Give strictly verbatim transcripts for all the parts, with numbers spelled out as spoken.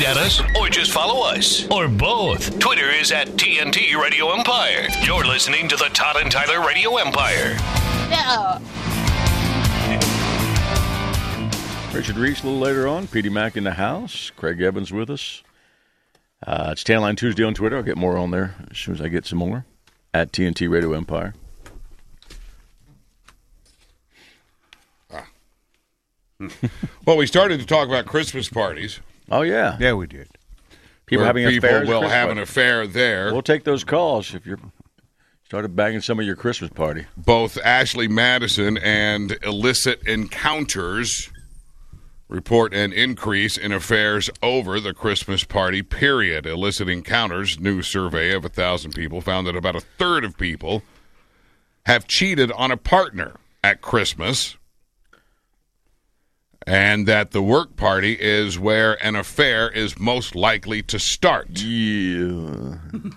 Tweet at us or just follow us. Or both. Twitter is at T N T Radio Empire. You're listening to the Todd and Tyler Radio Empire. Yeah. Richard Reese a little later on. Petey Mack in the house. Craig Evans with us. Uh, it's Tan Line Tuesday on Twitter. I'll get more on there as soon as I get some more. At T N T Radio Empire. Ah. Well, we started to talk about Christmas parties. Oh, yeah. Yeah, we did. People having people affairs. will Christmas have party. an affair there. We'll take those calls if you're started bagging some of your Christmas party. Both Ashley Madison and Illicit Encounters report an increase in affairs over the Christmas party period. Illicit Encounters' new survey of one thousand people found that about a third of people have cheated on a partner at Christmas, and that the work party is where an affair is most likely to start. Yeah.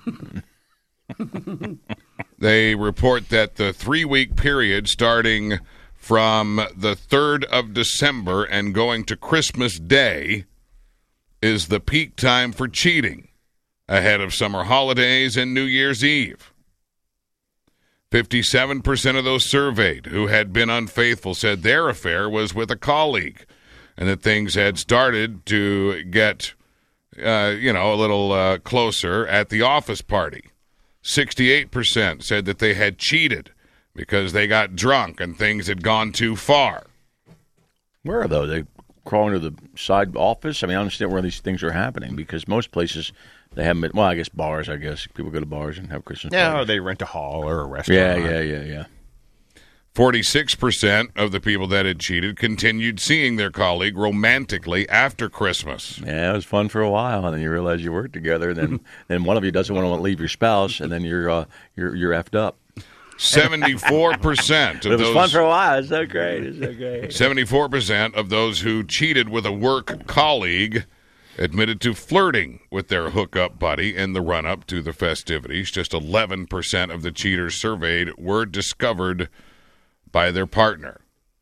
They report that the three-week period starting from the third of December and going to Christmas Day is the peak time for cheating, ahead of summer holidays and New Year's Eve. fifty-seven percent of those surveyed who had been unfaithful said their affair was with a colleague and that things had started to get, uh, you know, a little uh, closer at the office party. sixty-eight percent said that they had cheated because they got drunk and things had gone too far. Where are those? They crawling to the side office? I mean, I understand where these things are happening because most places they haven't been. Well, I guess bars, I guess. People go to bars and have Christmas Yeah, or parties. they rent a hall or a restaurant. Yeah, yeah, yeah, yeah. forty-six percent of the people that had cheated continued seeing their colleague romantically after Christmas. Yeah, it was fun for a while, and then you realize you work together, and then then one of you doesn't want to leave your spouse, and then you're uh, you're you're effed up. seventy-four percent But of it was those fun for a while. It's so great. It's so great. seventy-four percent of those who cheated with a work colleague admitted to flirting with their hookup buddy in the run-up to the festivities. Just eleven percent of the cheaters surveyed were discovered by their partner.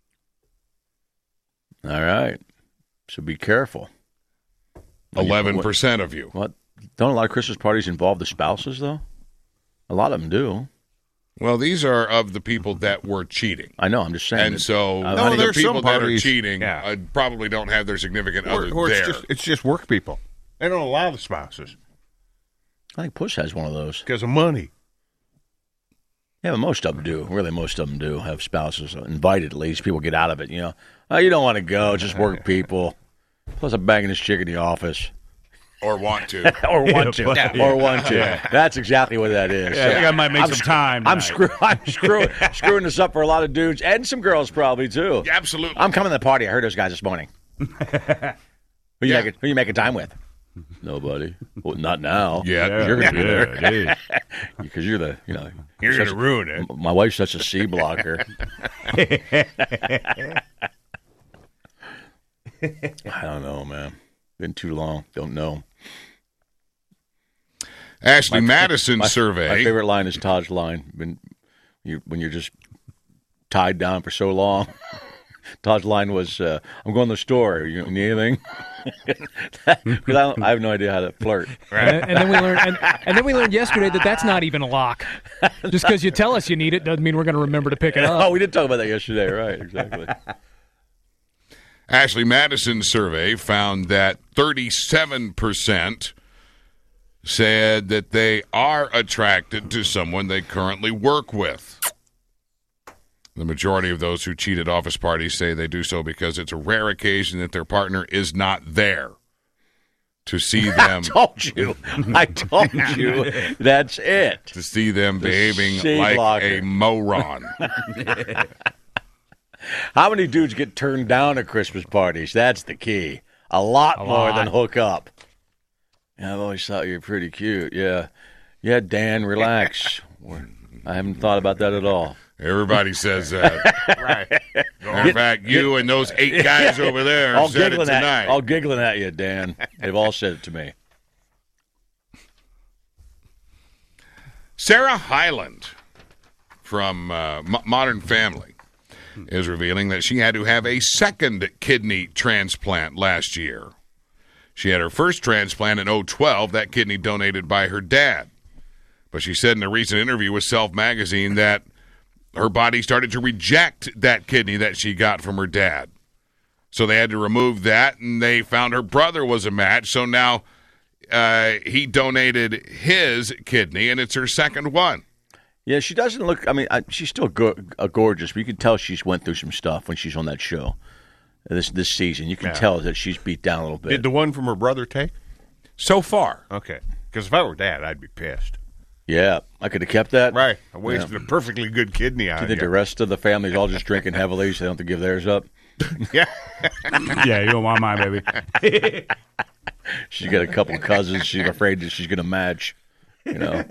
All right. So be careful. eleven percent of you. What? Don't a lot of Christmas parties involve the spouses, though? A lot of them do. Well, these are of the people that were cheating. I know. I'm just saying. And so Uh, no, the there's people some that are parties- cheating yeah. uh, probably don't have their significant Or, other or there. it's just it's just work people. They don't allow the spouses I think Push has one of those. because of money. Yeah, but most of them do. Really, most of them do have spouses invited. At least people get out of it. You know, oh, you don't want to go. It's just work people. Plus, I'm banging this chick in the office. Or want to. or want to. Yeah. Or want to. That's exactly what that is. Yeah, I think I might make I'm some sc- time I'm, tonight. screw- I'm screwing, screwing this up for a lot of dudes and some girls probably, too. Absolutely. I'm coming to the party. I heard those guys this morning. who, you Yeah. making, who you making time with? Nobody. Well, not now. Yeah. You're going to be Yeah, there. it is. Because you're the, you know. You're such going to ruin it. a- My wife's such a C blocker. I don't know, man. Been too long. Don't know. Ashley Madison My, survey. my favorite line is Todd's line. When, you, when you're just tied down for so long. Todd's line was, uh, I'm going to the store. You need anything? Because I, don't- I have no idea how to flirt. And, and then we learned, and, and then we learned yesterday that that's not even a lock. Just because you tell us you need it doesn't mean we're going to remember to pick it up. Oh, we did talk about that yesterday. Right, exactly. Ashley Madison's survey found that thirty-seven percent said that they are attracted to someone they currently work with. The majority of those who cheat at office parties say they do so because it's a rare occasion that their partner is not there to see them. I told you. I told you. That's it. To see them The behaving C like blocker. a moron. How many dudes get turned down at Christmas parties? That's the key. A lot A more lot. than hook up. Yeah, I've always thought you were pretty cute. Yeah. Yeah, Dan, relax. I haven't thought about that at all. Everybody says that. Right. In fact, you and those eight guys over there all said it giggling tonight. at, all giggling at you, Dan. They've all said it to me. Sarah Hyland from uh, M- Modern Family is revealing that she had to have a second kidney transplant last year. She had her first transplant in oh twelve, that kidney donated by her dad. But she said in a recent interview with Self Magazine that her body started to reject that kidney that she got from her dad. So they had to remove that, and they found her brother was a match. So now uh, he donated his kidney, and it's her second one. Yeah, she doesn't look, I mean, I, she's still go, uh, gorgeous, but you can tell she's went through some stuff when she's on that show this this season. You can Yeah. tell that she's beat down a little bit. Did the one from her brother take? So far. Okay. Because if I were dad, I'd be pissed. Yeah, I could have kept that. Right. I wasted a perfectly good kidney Do on you think you. the rest of the family's all just drinking heavily so they don't have to give theirs up? Yeah. Yeah, you don't want mine, baby. She's got a couple of cousins she's afraid that she's going to match, you know.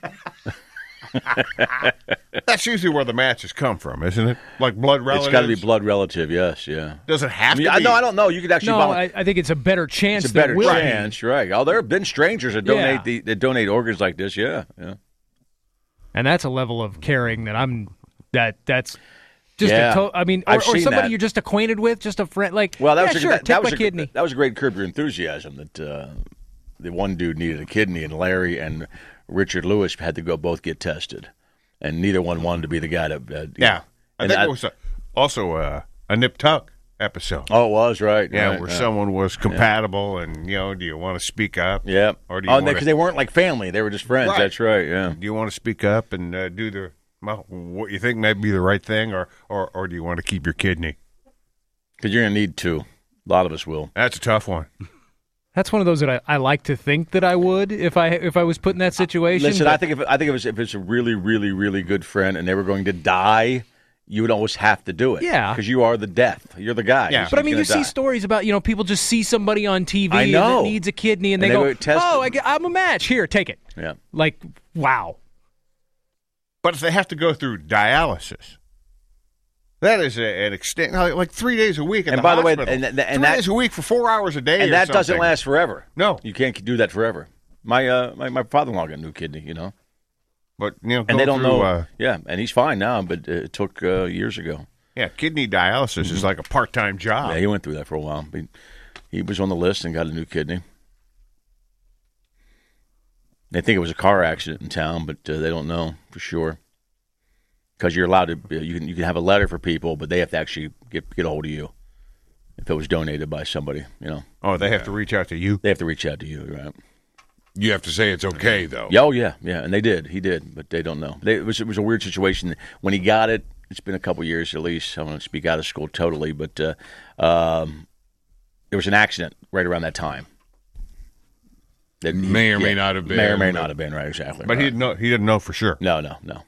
That's usually where the matches come from, isn't it? Like blood relatives? It's got to be blood relative, yes, yeah. Does it have I mean, to I, be? no, I don't know. You could actually No, vol- I, I think it's a better chance. It's a better that will be. chance, right? Oh, there have been strangers that donate Yeah. the, that donate organs like this, yeah, yeah. And that's a level of caring that I'm. That that's just. Yeah. A to, I mean, or, I've or seen somebody that. you're just acquainted with, just a friend. Like, Well, that yeah, was a, sure, that, take that was my a, kidney. That was a great Curb Your Enthusiasm. That uh, the one dude needed a kidney, and Larry and Richard Lewis had to go both get tested, and neither one wanted to be the guy that. Uh, Yeah. I and think I- it was a, also a, a nip tuck episode. Oh, it was right. Yeah, right, where yeah. someone was compatible, and you know, do you want to speak up? Yeah. Or do you oh, want because they weren't like family; they were just friends. Right. That's right. Yeah. Do you want to speak up and uh, do the well, what you think might be the right thing, or, or or do you want to keep your kidney? Because you're gonna need two. A lot of us will. That's a tough one. That's one of those that I, I like to think that I would if I if I was put in that situation. Listen, but- I think if I think if it's, if it's a really, really, really good friend, and they were going to die, you would always have to do it. Yeah. Because you are the death. You're the guy. Yeah. who's But I mean, you gonna see die. stories about, you know, people just see somebody on T V I know. that needs a kidney, and, And they, they go, go test "Oh, it. I, get- I'm a match. Here, take it." Yeah. Like, wow. But if they have to go through dialysis, that is a, an extent like three days a week. In And the by the way, hospital. and th- and three that- days a week for four hours a day, And or that doesn't something. last forever. No. You can't do that forever. My uh, my, my father-in-law got a new kidney, you know. But you know, And they go don't through, know. Uh, yeah, and he's fine now, but uh, it took uh, years ago. yeah, kidney dialysis is like a part-time job. Yeah, he went through that for a while. But he was on the list and got a new kidney. They think it was a car accident in town, but uh, they don't know for sure. Because you're allowed to, you can you can have a letter for people, but they have to actually get get a hold of you if it was donated by somebody. You know, Oh, they have to reach out to you. they have to reach out to you, right? You have to say it's okay, though. Yeah, oh yeah, yeah, and they did. He did, but they don't know. They, it was it was a weird situation when he got it. It's been a couple years at least. I don't want to speak out of school totally, but uh, um, there was an accident right around that time. That he- May or may not have been, May or may but- not have been right. Exactly. But he right. didn't know. He didn't know for sure. No, no, no.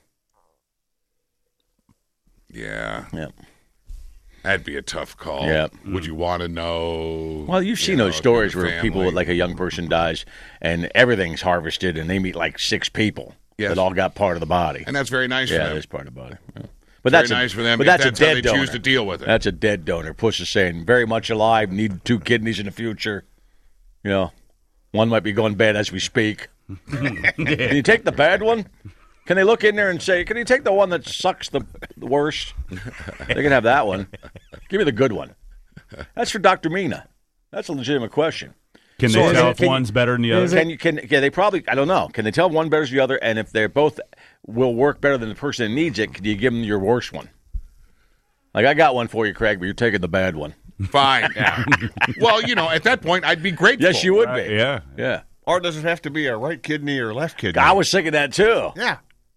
Yeah. Yeah. That'd be a tough call. Yeah. Would you want to know? Well, you've seen you know, those if you're stories the where people, family? like a young person dies, and everything's harvested, and they meet like six people Yes. that all got part of the body. And that's very nice yeah, for them. that's part of the body. Yeah. But Very that's a, nice for them But if that's, that's a how dead they donor. choose to deal with it. That's a dead donor. Push is saying very much alive, need two kidneys in the future. You know, one might be going bad as we speak. Can you take the bad one? Can they look in there and say, "Can you take the one that sucks the, the worst?" They can have that one. Give me the good one. That's for Doctor Mina. That's a legitimate question. Can So they is tell it- if can you- one's better than the other? Can you can yeah, they probably I don't know. Can they tell one better than the other? And if they're both will work better than the person that needs it, can you give them your worst one? Like I got one for you, Craig, but you're taking the bad one. Fine. Yeah. Well, you know, at that point, I'd be grateful. Yes, you would Uh, be. yeah. Yeah. Or does it have to be a right kidney or left kidney? I was thinking that too. Yeah.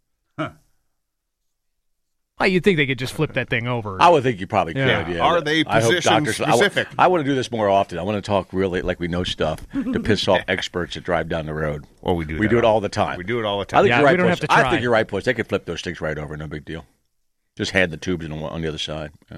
Well, you'd think they could just flip that thing over. I would think you probably Yeah. could. Yeah. Are they I hope position doctors- I wa- specific? I, want to do this more often. I want to talk really like we know stuff to piss off experts that drive down the road. Well, we do. We that. do it all the time. We do it all the I time. think Yeah, you're we right, don't Puss. have to I try. think you're right, Puss. They could flip those things right over. No big deal. Just hand the tubes on, on the other side. Yeah.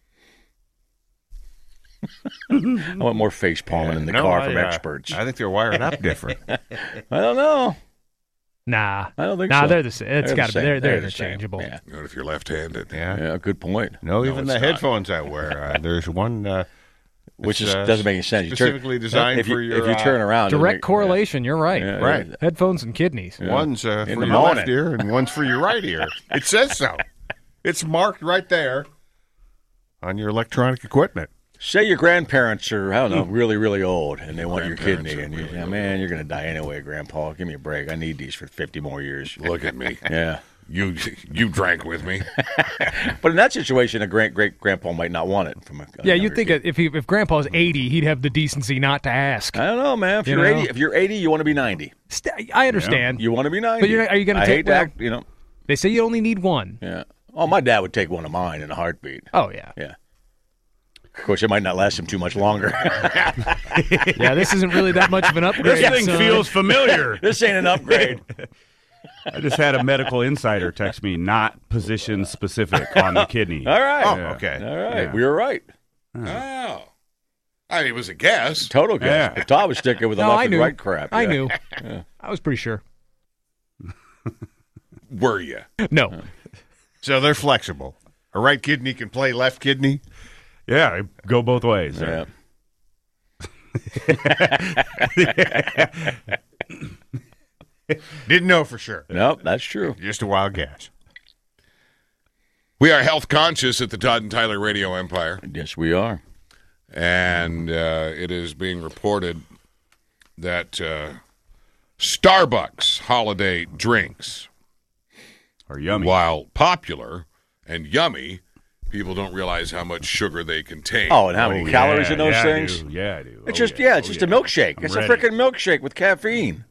I want more face palming in the No, car I, from uh, experts. I think they're wired up different. I don't know. nah, I don't think nah, so. they're the same. It's They're got the to be. same. They're, they're They're the same. interchangeable. Yeah. Not if you're left-handed. Yeah. Yeah, good point. No, No, even it's the not. headphones I wear. Uh, there's one uh, Which that's, is, uh, doesn't make any sense. You turn- specifically designed if you, for your, If you uh, turn around, it doesn't Direct make- correlation. You're right. Yeah, Right. yeah. Headphones and kidneys. One's uh, In for the your morning. left ear and one's for your right ear. It says so. It's marked right there on your electronic equipment. Say your grandparents are, I don't know, really, really old, and they want your kidney, and you, really yeah, man, you're going to die anyway, Grandpa. Give me a break. I need these for fifty more years. Look at me. Yeah. You you drank with me. But in that situation, a great great grandpa might not want it from a, a Yeah, you'd think kid. if he, if Grandpa's eighty, he'd have the decency not to ask. I don't know, man. If You you're know? eighty, if you're eighty, you want to be ninety. St- I understand. You want to be ninety. But you're not- are you gonna I take- hate to well- act, you know. They say you only need one. Yeah. Oh, my dad would take one of mine in a heartbeat. Oh, yeah. Yeah. Of course, it might not last him too much longer. Yeah, this isn't really that much of an upgrade. This thing son. feels familiar. This ain't an upgrade. I just had a medical insider text me, not position specific on the kidney. All right. Oh, Yeah. okay. All right. Yeah. We were right. Oh. I mean, it was a guess. Total guess. Yeah. But Todd was sticking with the No, left I and knew. right crap. I Yeah. knew. I was pretty sure. Were you? No. So they're flexible. A right kidney can play left kidney. Yeah, go both ways. Yeah. Didn't know for sure. Nope, that's true. Just a wild guess. We are health conscious at the Todd and Tyler Radio Empire, Yes, we are. and uh, it is being reported that uh, Starbucks holiday drinks, Or yummy. while popular and yummy, people don't realize how much sugar they contain. Oh, and how many Oh, calories yeah, in those yeah, I things? do. Yeah, I do. It's Oh, just yeah, it's Oh, just a milkshake. I'm it's ready. a freaking milkshake with caffeine,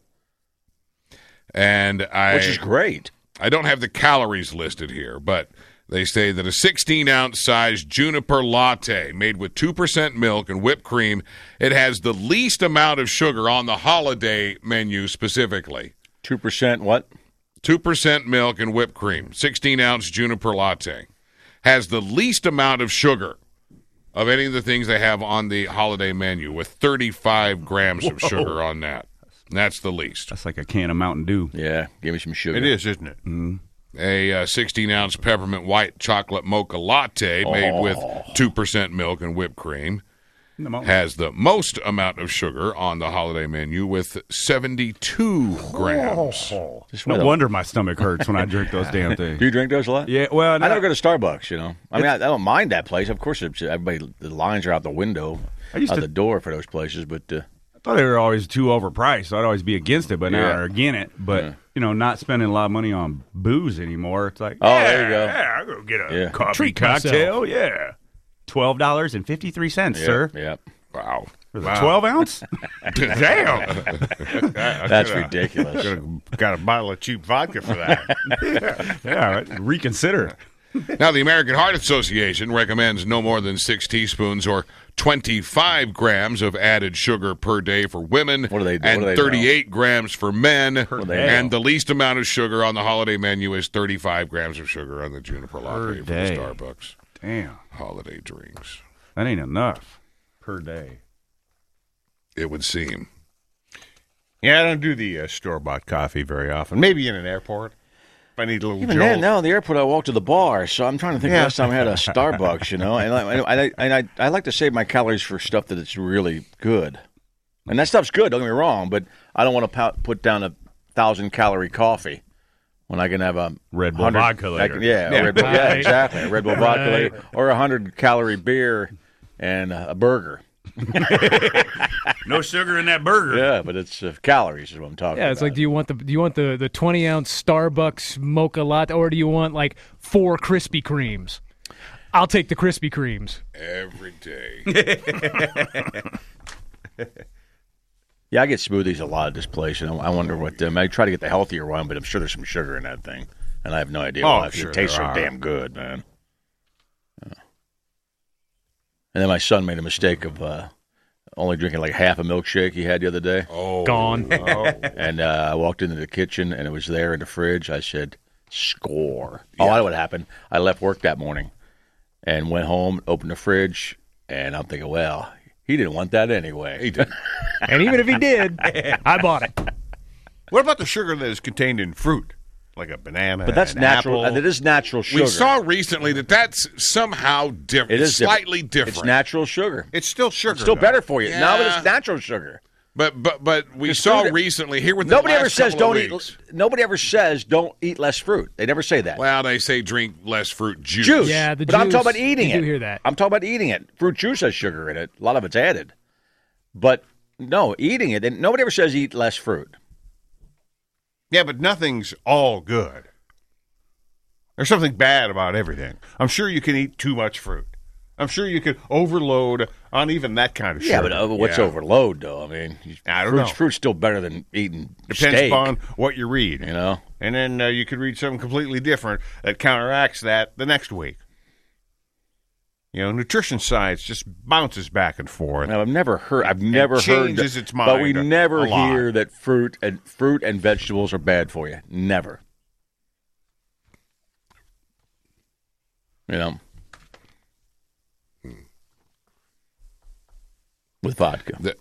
And I, which is great. I don't have the calories listed here, but they say that a sixteen-ounce size juniper latte made with two percent milk and whipped cream, it has the least amount of sugar on the holiday menu specifically. Two percent what? two percent milk and whipped cream, sixteen-ounce juniper latte. Has the least amount of sugar of any of the things they have on the holiday menu, with thirty-five grams of sugar on that. And that's the least. That's like a can of Mountain Dew. Yeah, give me some sugar. It is, isn't it? A uh, sixteen-ounce peppermint white chocolate mocha latte made with two percent milk and whipped cream In the mountain. has the most amount of sugar on the holiday menu with seventy-two grams. Just No one of wonder my stomach hurts when I drink those damn things. Do you drink those a lot? Yeah, well, I no, never go to Starbucks. You know, I mean, I, I don't mind that place. Of course, it's, everybody the lines are out the window, I used out to- the door for those places. But uh, I thought they were always too overpriced, so I'd always be against it, but now Yeah. I'm against it. But, Yeah. you know, not spending a lot of money on booze anymore. It's like, Oh, yeah, there you go. Yeah, I'll go get a Yeah. coffee Treat cocktail. Yeah. twelve dollars and fifty-three cents, yeah, sir. yeah, Wow. For the twelve ounce? Damn. that's ridiculous. Got a bottle of cheap vodka for that. Yeah, right. Reconsider. Now, the American Heart Association recommends no more than six teaspoons or twenty-five grams of added sugar per day for women, What do they do? and What do they thirty-eight grams for men. day. And the least amount of sugar on the holiday menu is thirty-five grams of sugar on the juniper latte for the day. Starbucks Damn. holiday drinks. That ain't enough per day. It would seem. Yeah, I don't do the uh, store-bought coffee very often. Maybe in an airport. If I need a little Even jolt. then, now in the airport, I walk to the bar, so I'm trying to think Yeah. the last time I had a Starbucks, you know. And I, and I, and I, I like to save my calories for stuff that it's really good, and that stuff's good. Don't get me wrong, but I don't want to put down a thousand calorie coffee when I can have a Red Bull hundred- vodka I later. can- yeah, Yeah. a Red Bull, yeah, Right. exactly, a Red Bull vodka Right. later, or a hundred calorie beer and a burger. No sugar in that burger. Yeah, but it's uh, calories is what I'm talking about. Yeah, it's like, do you want the do you want the the twenty ounce Starbucks mocha latte, or do you want like four Krispy Kremes? I'll take the Krispy Kremes. Every day. Yeah, I get smoothies a lot at this place, and I wonder what um, I try to get the healthier one, but I'm sure there's some sugar in that thing, and I have no idea Oh, why. 'cause sure it tastes so there are. damn good, man. Yeah. And then my son made a mistake of uh, only drinking like half a milkshake he had the other day, Oh. Gone. and uh, I walked into the kitchen and it was there in the fridge. I said, "Score!" Oh, I know what happened. I left work that morning and went home, opened the fridge, and I'm thinking, well, he didn't want that anyway. He did. And even if he did, I bought it. What about the sugar that is contained in fruit? Like a banana, But that's an natural. apple? And it is natural sugar. We saw recently that that's somehow different. It is different. slightly different. It's natural sugar. It's still sugar. It's still though. better for you. No, but Yeah. it's natural sugar. But but but we Just saw fruit- recently here with the Nobody last ever says couple of don't weeks, eat. Nobody ever says don't eat less fruit. They never say that. Well, they say drink less fruit juice. Juice. Yeah, the but I'm talking juice, about eating you it. do hear that. I'm talking about eating it. Fruit juice has sugar in it. A lot of it's added. But no, eating it. And nobody ever says eat less fruit. Yeah, but nothing's all good. There's something bad about everything. I'm sure you can eat too much fruit. I'm sure you could overload on even that kind of sugar. Yeah, but uh, what's Yeah. overload, though? I mean, I don't fruit's, know. fruit's still better than eating Depends steak. upon what you read. You know? And then uh, you could read something completely different that counteracts that the next week. You know, nutrition science just bounces back and forth. Now, I've never heard. I've never heard. changes that- its but we mind a- never a lot. hear that fruit and fruit and vegetables are bad for you. Never. You know. With vodka. The-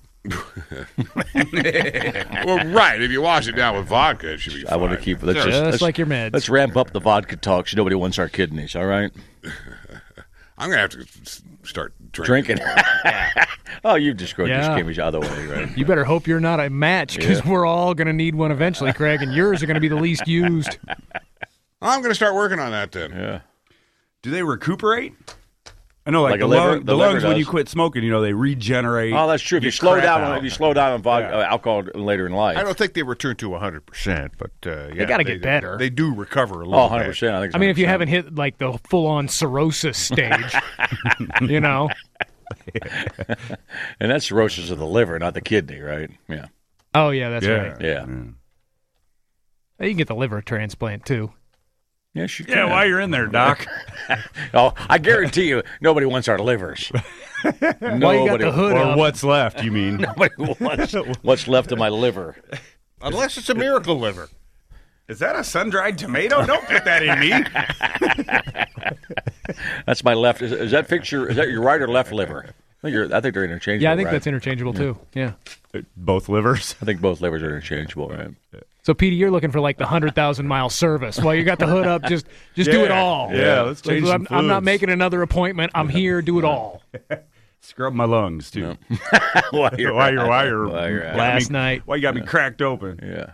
well, right. If you wash it down with vodka, it should be fine. I want to keep. Let's Just just, let's, like your meds. Let's ramp up the vodka talks. Nobody wants our kidneys. All right. I'm going to have to s- start drinking. Drinking. Oh, you just go Yeah. just came the other way, right? You better hope you're not a match because Yeah. we're all going to need one eventually, Craig, and yours are going to be the least used. I'm going to start working on that then. Yeah. Do they recuperate? I know, like, Like the, a liver- lung, the the liver lungs when does. you quit smoking, you know, they regenerate. Oh, that's true. If you get slow crap down, out. if you slow down on vodka, Yeah. uh, alcohol later in life. I don't think they return to one hundred percent, but uh, yeah, gotta get better. They do recover a little Oh, bit. one hundred percent. I think. It's I mean, if you one haven't hundred hit like the full-on cirrhosis stage, you know. percent. And that's cirrhosis of the liver, not the kidney, right? Yeah. Oh yeah, that's Yeah. right. Yeah. You can get the liver transplant too. Yes, you Yeah, can. while you're in there, Doc. Oh, I guarantee you, nobody wants our livers. While you got Nobody. the hood or up. what's left, you mean? Nobody wants what's left of my liver. Unless it's a miracle liver. Is that a sun-dried tomato? Don't put that in me. That's my left. Is, is that picture? Is that your right or left liver? I think, you're, I think they're interchangeable. Yeah, I think right? that's interchangeable too. Yeah. Both livers. I think both livers are interchangeable, right? So, Petey, you're looking for like the hundred thousand mile service. While you got the hood up, just just do it Yeah. all. Yeah, let's change I'm, some I'm not fluids. making another appointment. I'm here. Do it all. Scrub my lungs, too. while you're, while you're, while you're, While you're at it. got me- Last night. Why you got me cracked open? Yeah.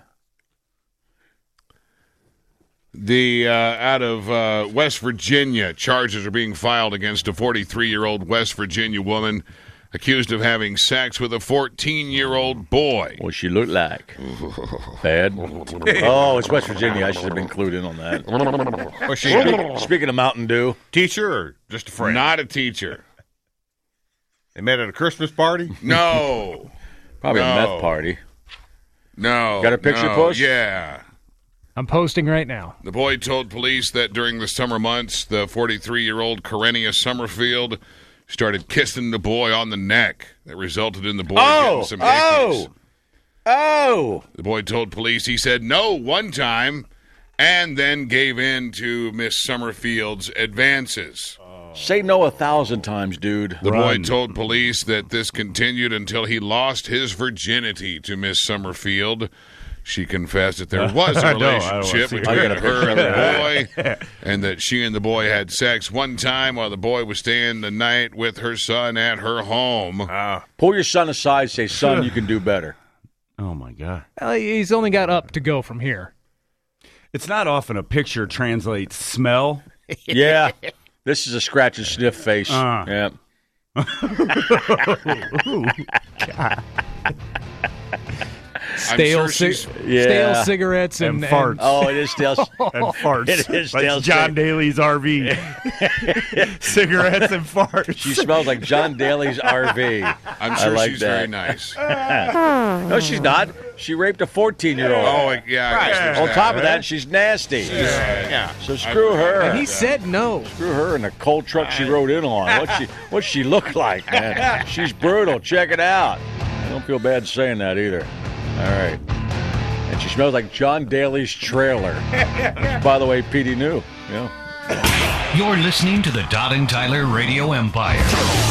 The uh, out of uh, West Virginia, charges are being filed against a forty-three-year-old West Virginia woman accused of having sex with a fourteen-year-old boy. What she look like? Bad. Oh, it's West Virginia. I should have been clued in on that. Was she a Speaking of Mountain Dew, teacher or just a friend? Not a teacher. They met at a Christmas party? No. probably a No. meth party. No. Got a picture, no. Puss? Yeah. I'm posting right now. The boy told police that during the summer months, the forty-three-year-old Karenia Summerfield started kissing the boy on the neck. That resulted in the boy Oh, getting some hickeys. oh, oh! The boy told police he said no one time and then gave in to Miss Summerfield's advances. Say no a thousand times, dude. The boy told police that this continued until he lost his virginity to Miss Summerfield. She confessed that there was a I don't- I don't relationship see it. between I got a her picture and of the boy, and that she and the boy had sex one time while the boy was staying the night with her son at her home. Pull your son aside. Say, son, you can do better. Oh, my God. Uh, he's only got up to go from here. It's not often a picture translates smell. Yeah. This is a scratch and sniff face. Uh. Yeah. Stale, sure cig- she's- Yeah. stale cigarettes and, And farts. Oh, it is still. And farts. It is like still John sick. Daly's R V. Cigarettes and farts. She smells like John Daly's R V. I'm sure I like she's that. very nice. No, she's not. She raped a fourteen-year-old. Oh, yeah. I guess there's On that. top of that, she's nasty. Yeah. So screw her. and he said no. Screw her in the cold truck she rode in on. What she what she look like, man? She's brutal. Check it out. I don't feel bad saying that either. All right. And she smells like John Daly's trailer. By the way, Petey knew. Yeah. You're listening to the Todd and Tyler Radio Empire.